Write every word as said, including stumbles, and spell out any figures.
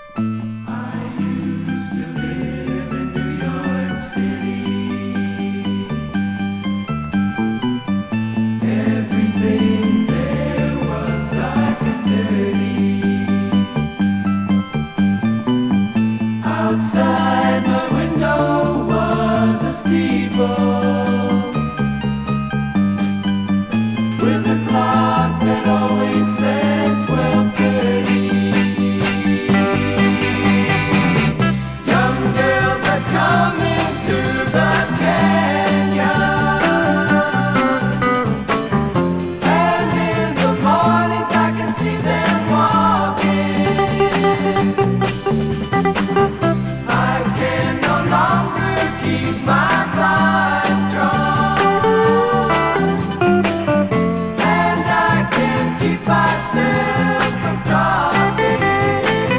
I used to live in New York City. Everything there was dark and dirty. Outside my window was a steeple.